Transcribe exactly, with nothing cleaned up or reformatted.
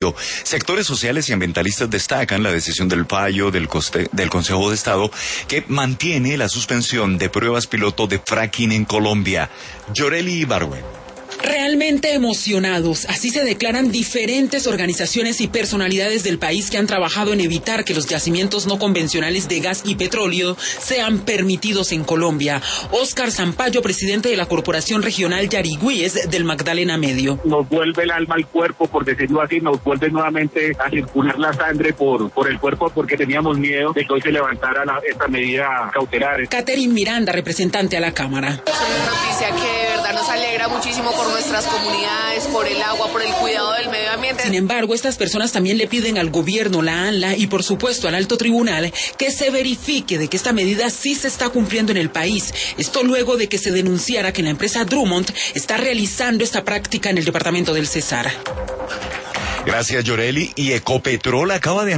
Sectores sociales y ambientalistas destacan la decisión del fallo del, coste, del Consejo de Estado que mantiene la suspensión de pruebas piloto de fracking en Colombia. Yoreli Ibargüen. Realmente emocionados, así se declaran diferentes organizaciones y personalidades del país que han trabajado en evitar que los yacimientos no convencionales de gas y petróleo sean permitidos en Colombia. Óscar Zampayo, presidente de la Corporación Regional Yarigüíes del Magdalena Medio. Nos vuelve el alma al cuerpo, por decirlo así, nos vuelve nuevamente a circular la sangre por, por el cuerpo porque teníamos miedo de que hoy se levantara la, esta medida cautelar. Catherine Miranda, representante a la Cámara. Es una noticia que de verdad nos alegra muchísimo por nuestras comunidades, por el agua, por el cuidado del medio ambiente. Sin embargo, estas personas también le piden al gobierno, la ANLA y por supuesto al alto tribunal que se verifique de que esta medida sí se está cumpliendo en el país. Esto luego de que se denunciara que la empresa Drummond está realizando esta práctica en el departamento del Cesar. Gracias, Yoreli. Y Ecopetrol acaba de